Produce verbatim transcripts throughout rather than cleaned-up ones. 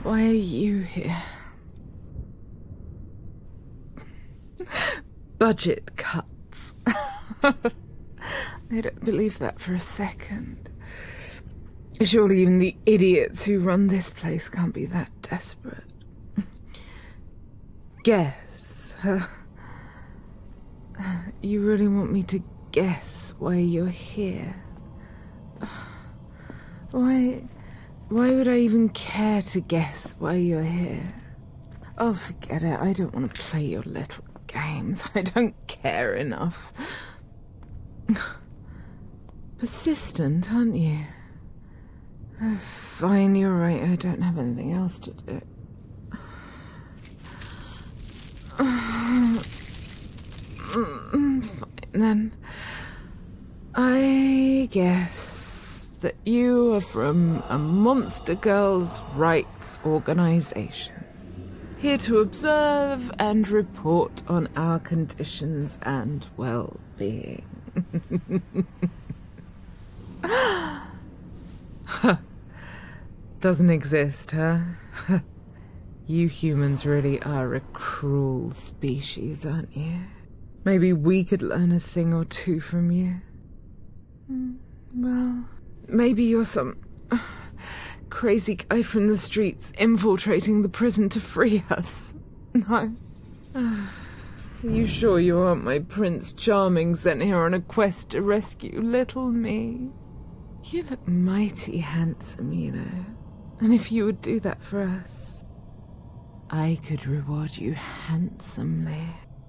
Why are you here? Budget cuts. I don't believe that for a second. Surely even the idiots who run this place can't be that desperate. Guess. Uh, you really want me to guess why you're here? Why... Why would I even care to guess why you're here? Oh, forget it. I don't want to play your little games. I don't care enough. Persistent, aren't you? Oh, fine, you're right. I don't have anything else to do. Fine, then. I guess that you are from a Monster Girls' rights organisation, here to observe and report on our conditions and well-being. Doesn't exist, huh? You humans really are a cruel species, aren't you? Maybe we could learn a thing or two from you. Well, maybe you're some crazy guy from the streets infiltrating the prison to free us. No. Are you sure you aren't my Prince Charming sent here on a quest to rescue little me? You look mighty handsome, you know. And if you would do that for us, I could reward you handsomely.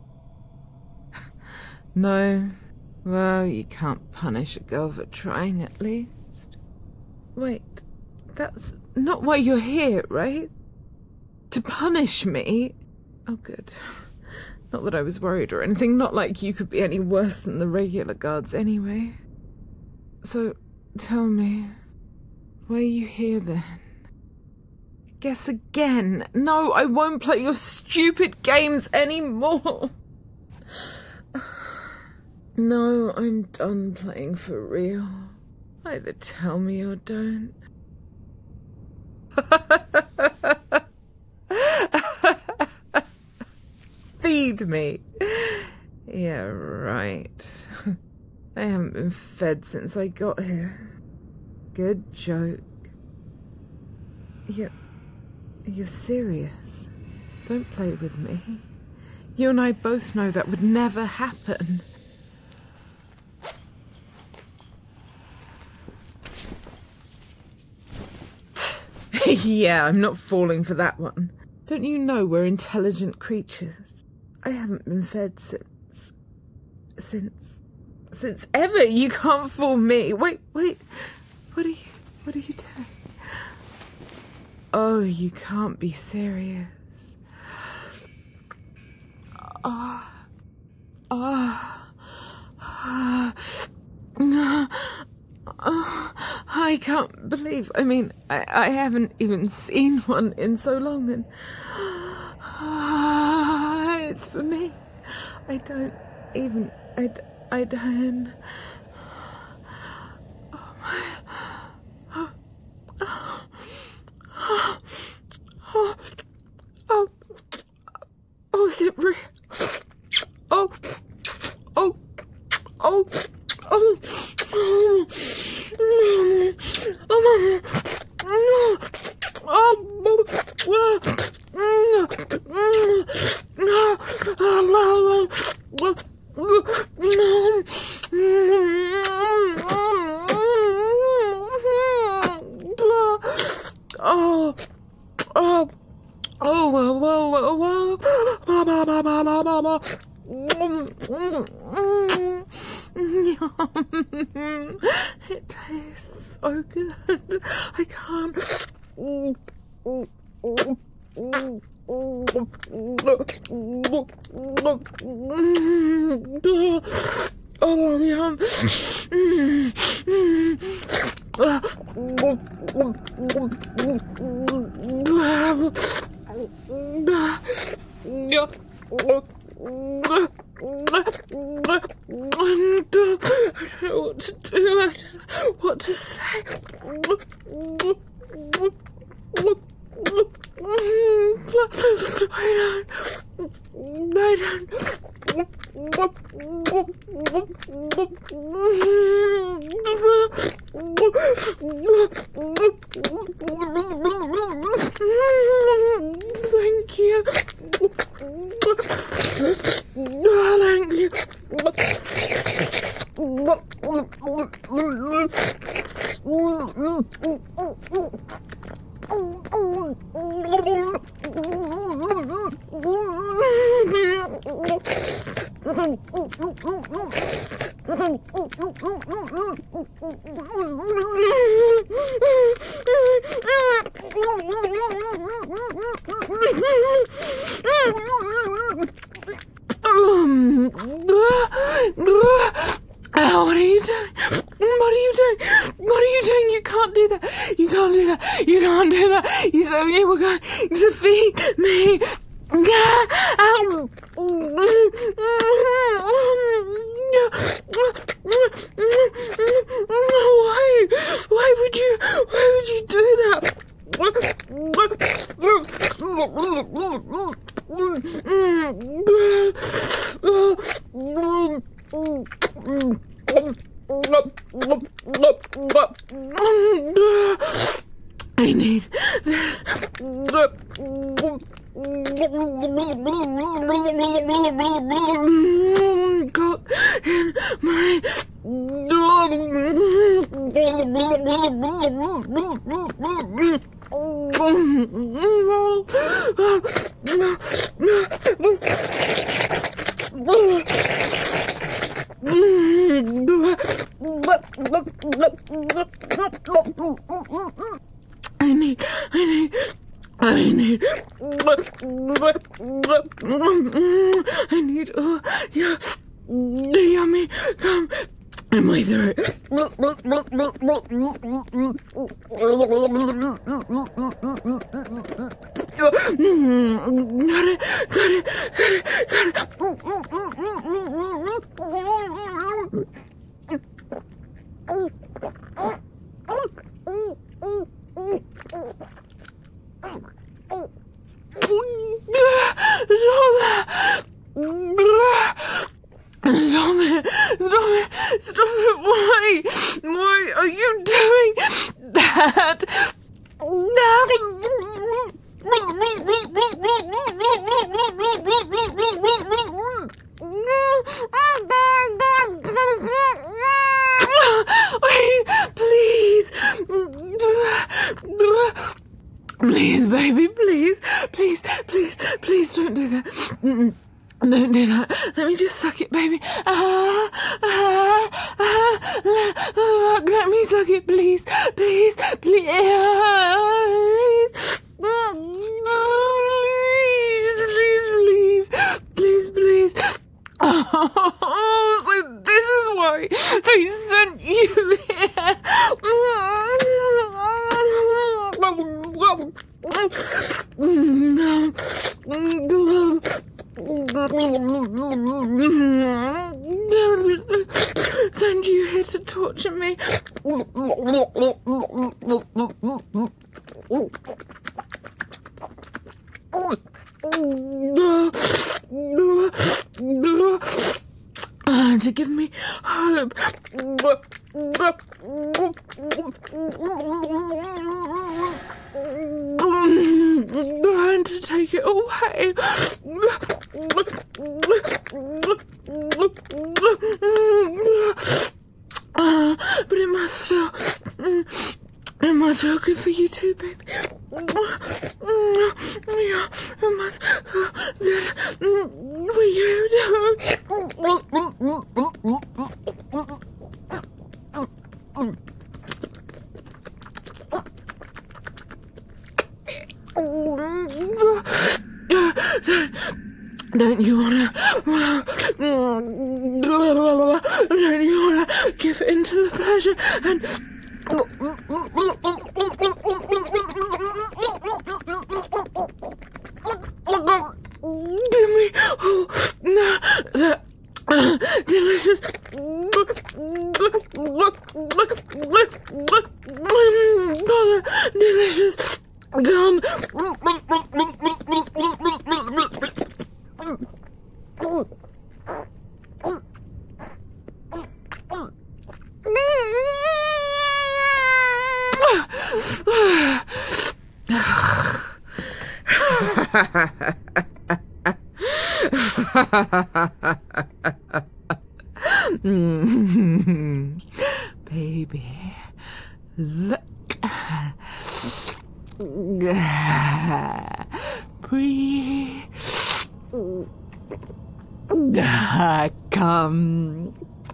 No? Well, you can't punish a girl for trying, at least. Wait, that's not why you're here, right? To punish me? Oh, good. Not that I was worried or anything, not like you could be any worse than the regular guards anyway. So, tell me, why are you here then? Guess again. No, I won't play your stupid games anymore. No, I'm done playing for real. Either tell me or don't. Feed me. Yeah, right. I haven't been fed since I got here. Good joke. You're, you're serious. Don't play with me. You and I both know that would never happen. Yeah, I'm not falling for that one. Don't you know we're intelligent creatures? I haven't been fed since... Since... Since ever. You can't fool me. Wait, wait. What are you... What are you doing? Oh, you can't be serious. Ah... Ah... Ah... Oh, I can't believe, I mean, I, I haven't even seen one in so long, and uh, it's for me. I don't even, I, I don't, oh my, oh, oh, oh, oh, oh, oh, is it real? Oh, oh, oh, oh, oh. Oh, oh, oh, oh, whoa, whoa, whoa. It tastes so good. I can't. Oh, yum. I don't know what to do. I don't know what to say. Lie down. Thank you. Thank you. Oh, what are you doing? What are you doing? What are you doing? You can't do that. You can't do that. You can't do that. You said you were going to feed me. Why? Why would you? Why would you do that? I need this. Got in my I need, I need, I need, I need, oh, yeah, the yummy, come in my throat. Got it, got it, got it, got it. Stop it! Stop it! Stop it! Why? Why are you doing that? Wait, please. Please, baby, please. Please, please, please don't do that. Mm-mm. Don't do that. Let me just suck it, baby. Ah, ah, ah, ah, let me suck it, please. Please, please. Please, please, please, please. Oh, so this is why they sent you here. Send you here to torture me. Uh, to give me hope. And to take it away. Uh, but it must feel, it must feel good for you too, baby. Yeah, it must feel good for you too. Don't you wanna, don't you wanna give in to the pleasure and give me oh, that uh, delicious delicious gum. Mm. Baby, look. Breathe. Come.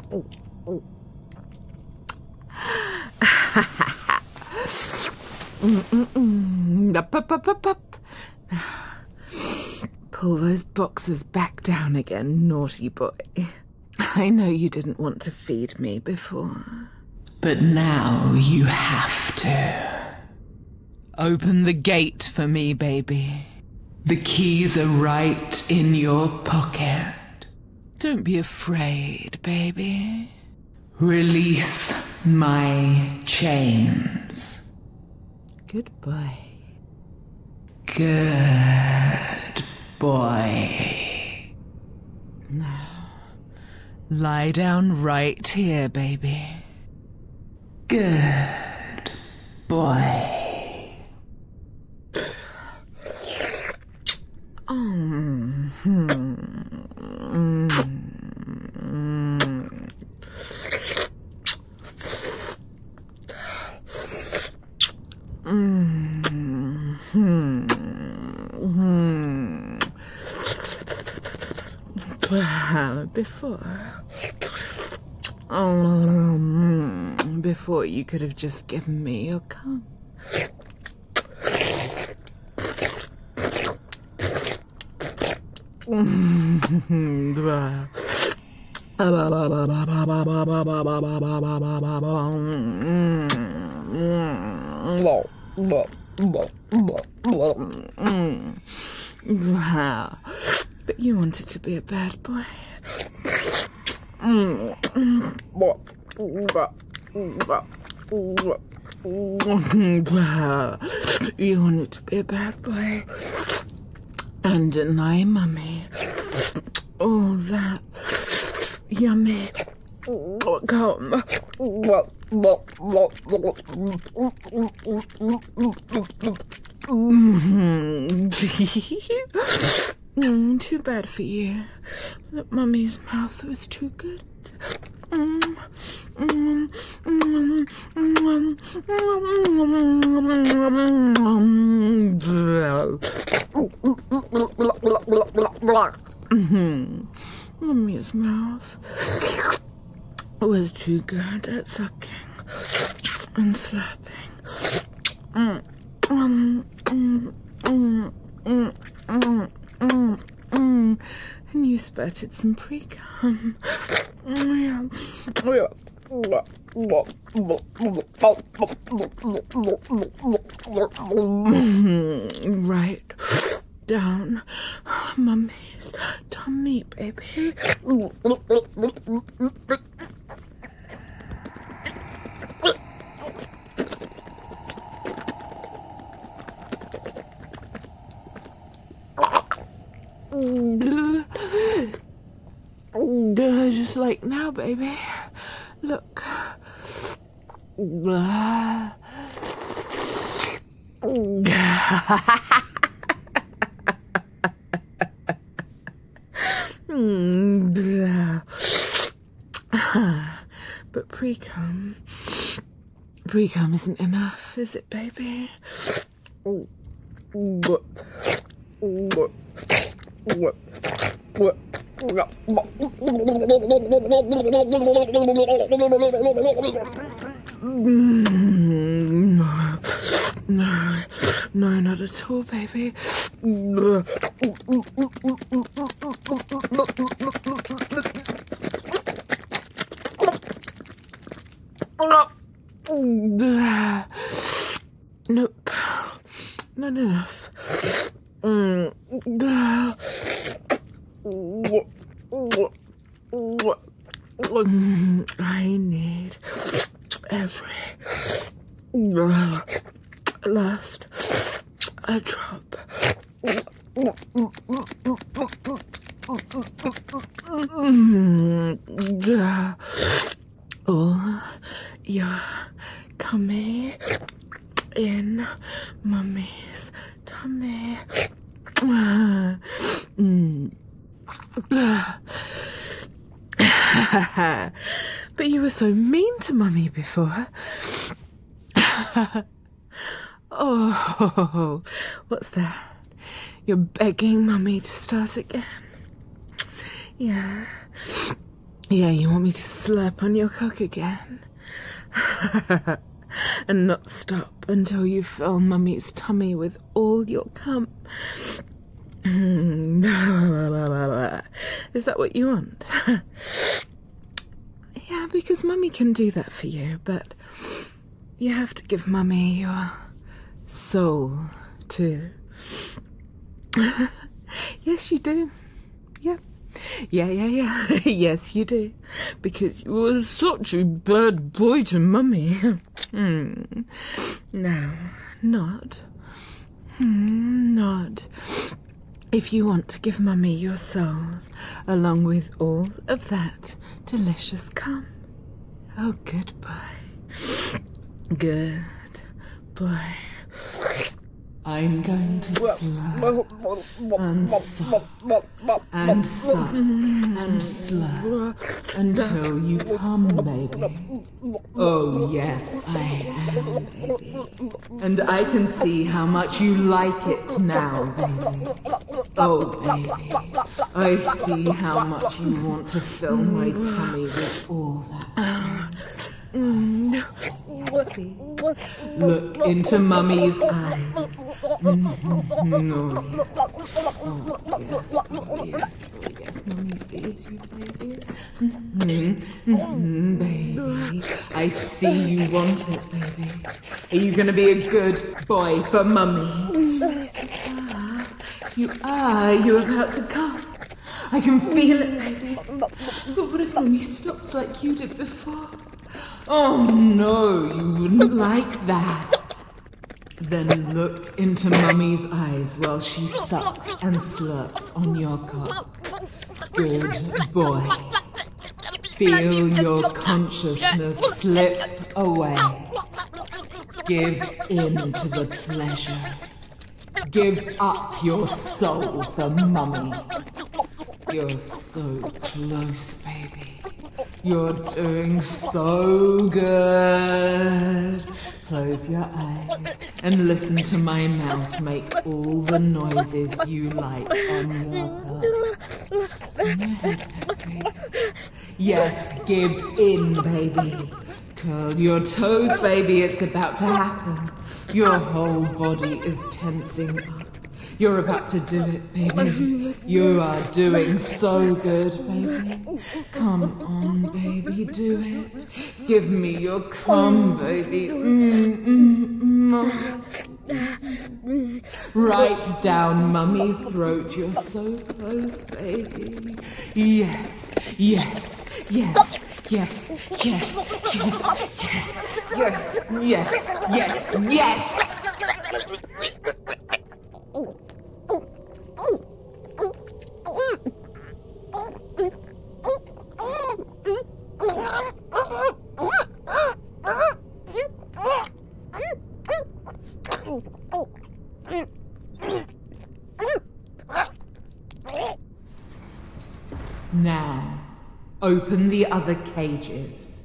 Up, up, up, up, up. Pull those boxes back down again, naughty boy. I know you didn't want to feed me before. But now you have to. Open the gate for me, baby. The keys are right in your pocket. Don't be afraid, baby. Release my chains. Goodbye. Good boy. Now, lie down right here, baby. Good boy. Mm. Mm. Mm. Mm. Mm. Before, um, before you could have just given me your cum. Wow. But you wanted to be a bad boy. You wanted to be a bad boy and deny Mummy all that yummy cum. Mm, too bad for you. That Mummy's mouth was too good. Mm, mm, mm, mm, mm. Mummy's mouth was too good at sucking and slapping. Mm, mm, mm, mm, mm, mm. Mm, mm. And you spurted some pre-cum. Right down Mummy's tummy, baby. Just like now, baby. Look. But pre-cum, pre-cum isn't enough, is it, baby? No, no, not at all, baby. Nope, not enough. I need every last a drop. Oh, you're coming in Mummy's tummy. Mm. But you were so mean to Mummy before. Oh, what's that? You're begging Mummy to start again. Yeah. Yeah, you want me to slurp on your cock again. And not stop until you fill Mummy's tummy with all your cum. Is that what you want? Yeah, because Mummy can do that for you, but you have to give Mummy your soul too. Yes, you do. Yep. Yeah, yeah, yeah. Yes, you do. Because you were such a bad boy to Mummy. mm. No, not. Mm, not. If you want to give Mummy your soul, along with all of that delicious cum. Oh, good boy. Good boy. I'm going to slurp and suck and suck and slurp until you come, baby. Oh, yes, I am, baby. And I can see how much you like it now, baby. Oh, baby. I see how much you want to fill my tummy with all that. Mm. See? Look into Mummy's eyes. Mm-hmm. Oh, yes. Oh, yes. Oh, yes. Oh, yes. Mummy sees you, baby. Mm-hmm. Mm-hmm, baby. I see you want it, baby. Are you going to be a good boy for Mummy? Ah, you are. You're about to come. I can feel it, baby. But what if Mummy stops like you did before? Oh, no, you wouldn't like that. Then look into Mummy's eyes while she sucks and slurps on your cock. Good boy. Feel your consciousness slip away. Give in to the pleasure. Give up your soul for Mummy. You're so close, baby. You're doing so good. Close your eyes and listen to my mouth make all the noises you like on your cock. On your head, baby. Yes, give in, baby. Curl your toes, baby. It's about to happen. Your whole body is tensing up. You're about to do it, baby. You are doing so good, baby. Come on, baby, do it. Give me your cum, baby. Mm, mm, mm. Oh, yes. Right down Mummy's throat. You're so close, baby. Yes, yes, yes. Yes, yes, yes, yes, yes, yes, yes, yes. Now, open the other cages.